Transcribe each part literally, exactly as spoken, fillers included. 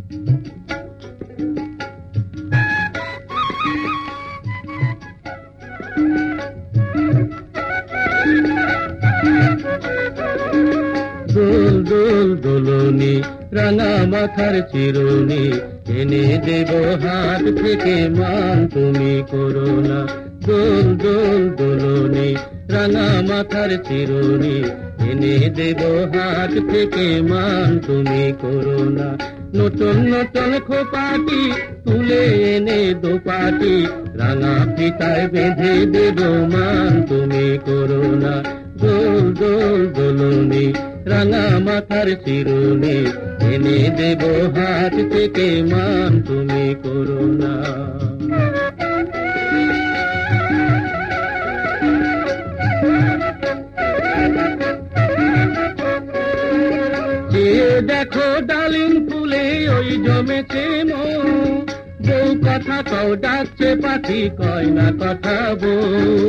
দোল দোল দোলনি রাঙা মাথার চিরুনি এনে দেব হাত থেকে মান তুমি করো না। দোল দোল দোলনি রাঙা মাথার চিরুনি এনে দেব হাত থেকে মান তুমি করো না। নতুন নতুন খোপাটি তুলে এনে দোপাটি রাঙা পিতায় বেঁধে দেব মান তুমি করো না। দোল দোল দোলনি রাঙা মাথার চিরুনি এনে দেব হাত থেকে মান তুমি করো না। যে দেখো ডালিম ফুলে ওই জমেছে মন, বউ কথা কও ডাকছে পাখি কয় না কথা বউ।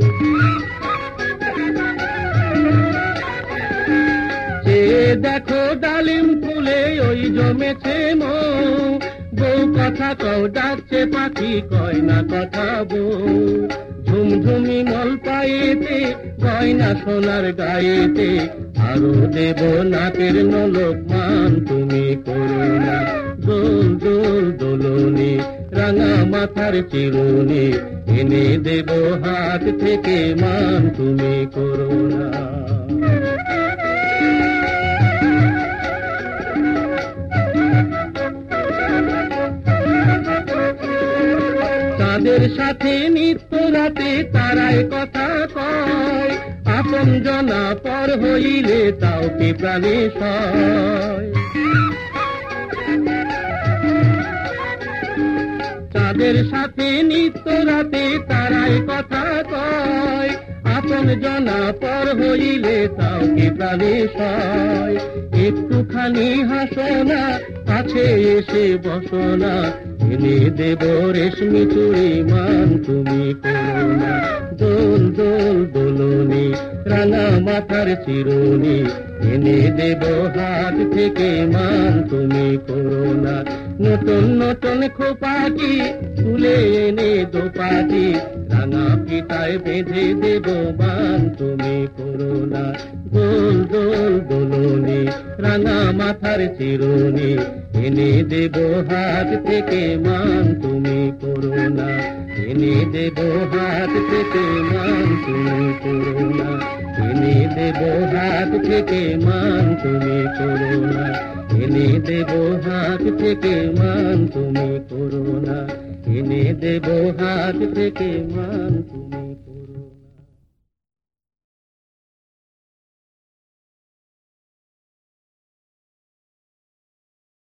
যে দেখো ডালিম ফুলে ওই জমেছে মন, বউ কথা কও ডাকছে পাখি কয় না কথা বউ। ঝুমঝুমি মল পায়েতে গয়না সোনার গায়েতে আরো দেব নাকের নলক মান তুমি করো না। দোল দোল দোলনি রাঙা মাথার চিরুনি এনে দেব হাত থেকে মান তুমি করো না। তাদের সাথে নিত্য রাতে তারাই কথা কয়, আপন জনা পর হইলে তাও কি প্রাণে সয়। তাদের সাথে নিত্য রাতে তারাই কথা কয়, আপন জনা পর হইলে তাও কি প্রাণে সয়। একটুখানি হাসো না, কাছে এসে বসো না, এনে দেব রেশমি চুড়ি মান তুমি করো না। দোল দোল দোলনি রাঙা মাথার চিরুনি এনে দেব হাত থেকে মান তুমি করো না। নতুন নতুন খোপাটি তুলে এনে দোপাটি রাঙা পিতায় বেঁধে দেব মান তুমি করো না। দোল দোল দোলনি রাঙা মাথার চিরুনি এনে দেব হাত থেকে মান তুমি করো না। এনে দেব হাত থেকে মান তুমি করো না। এনে দেব হাত থেকে মান তুমি করো না। এনে দেব হাত থেকে মান তুমি করো না। এনে দেব হাত থেকে মান তুমি